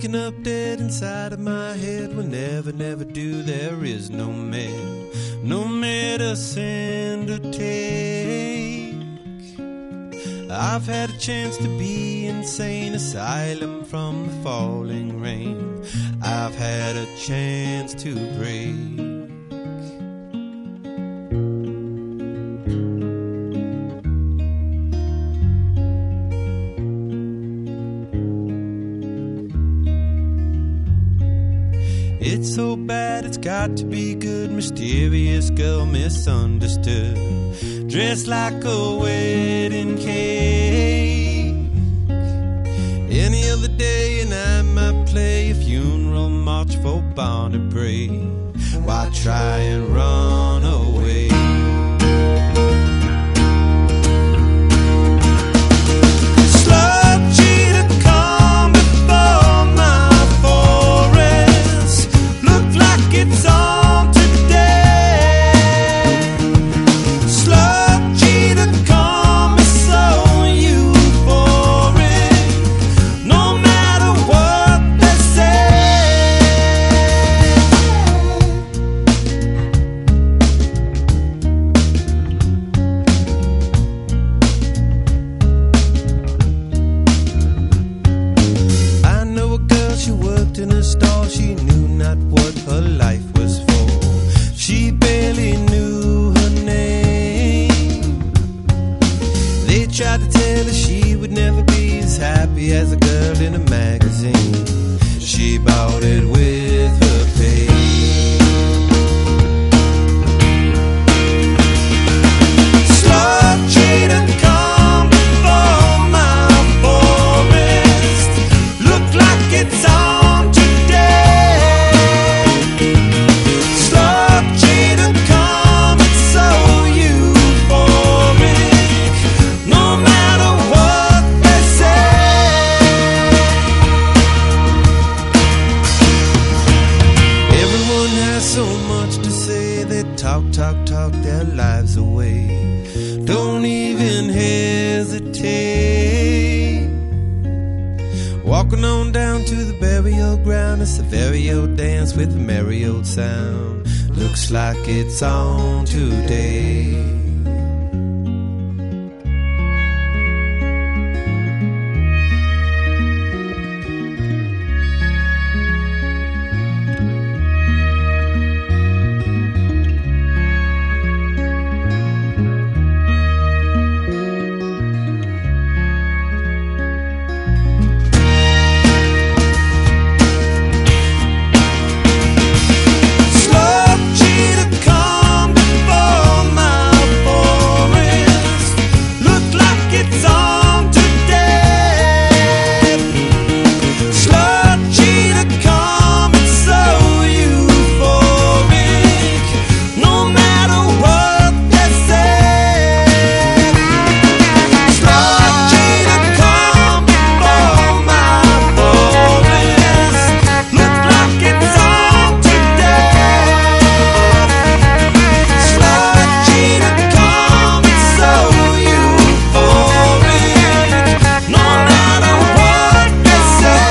waking up dead inside of my head will never, never do. There is no medicine to take. I've had a chance to be insane asylum from the falling rain. I've had a chance to break. It's so bad, it's got to be good. Mysterious girl misunderstood, dressed like a wedding cake. Any other day and I might play a funeral march for Barney Bray. Why try and run away? It's on today. Slug cheetah come and so euphoric, no matter what they say. I know a girl, she worked in a stall. She knew not what her life was for. She barely knew her name. They tried to tell her she would never be as happy as a girl in a magazine. She bought it with her pay. Slug cheetah come before my forest. Look like it's on today. Slug cheetah come, it's so euphoric, no matter what they say. Everyone has so much to say. They talk their lives away. Don't even hesitate. Walking on down to the burial ground. It's a very old dance with a merry old sound. Looks like it's on today. Slug cheetah come before my forest. Look like it's on today. Slug cheetah come, it's so euphoric, no matter what they say. Slug cheetah come before my forest. Look like it's on today. Slug cheetah come, it's so euphoric, no matter what they say.